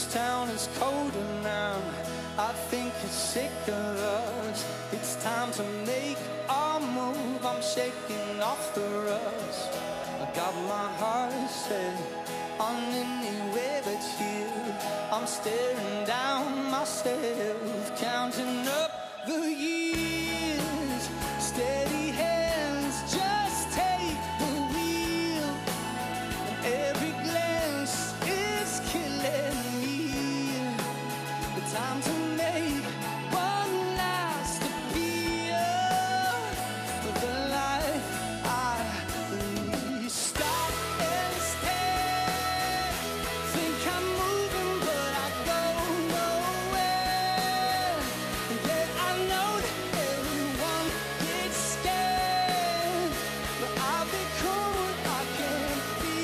This town is colder now. I think it's sick of us. It's time to make our move. I'm shaking off the rust. I got my heart set on anywhere but here. I'm staring down myself, counting up the years. Steady hands, just take the wheel. And every glance is killing me. The time to make one last appeal for the life I lead. Stop and stare. Think I'm moving, but I go nowhere. Yeah, I know that everyone gets scared, but I've become what I can be.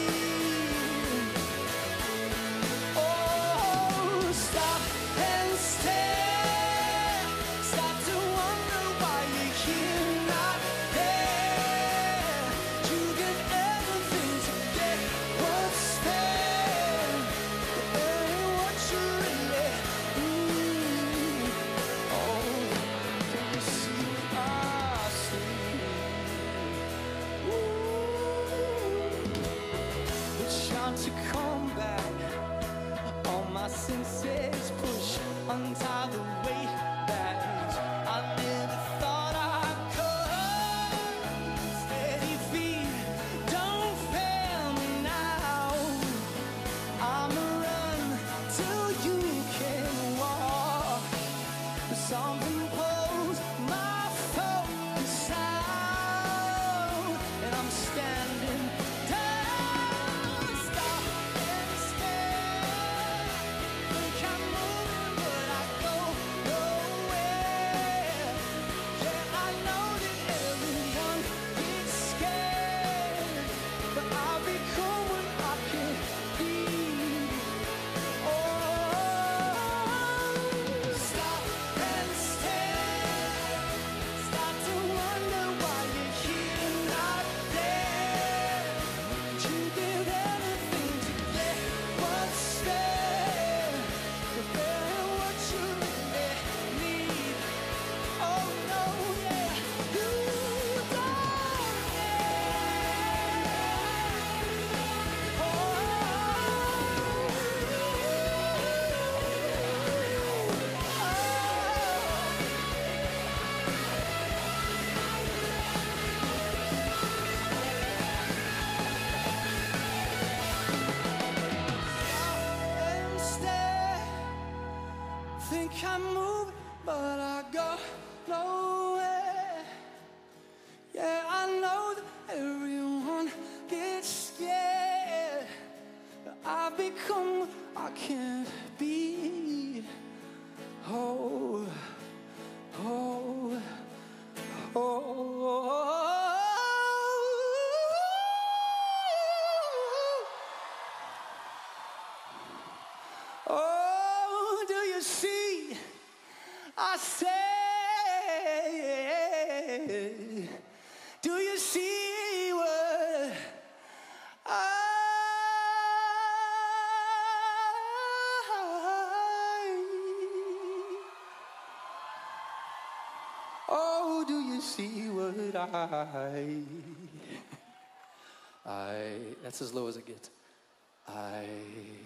Oh, stop and stare. Stop to wonder why you're here, not there. You get everything to get what's fair, but ain't what you really need. Oh, can you see what I see? Ooh, it's time to come back. All my senses push, untie the weight bags. I never thought I'd could. Steady feet, don't fail me now. I'ma run till you can walk. Something pulls my focus out, and I'm standing down. Stop and stare. Think I'm moving, but I go nowhere. Yeah, I know that everyone gets scared, but I'll become what I can be. Oh, stop and stare. Stop to wonder why you're here, not there. You did everything to get what's fair, but there ain't what you really need. Oh no, yeah, you don't and stare. Think I'm moving, but I go nowhere. Yeah, I know that everyone gets scared, but I've become what I can't be. Oh, oh, oh. Oh, do you see? I say, do you see what I? Oh, do you see what that's as low as it gets.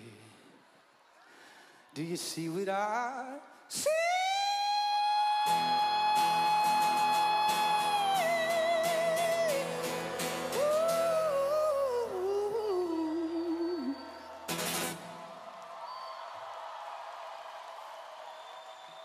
Do you see what I see?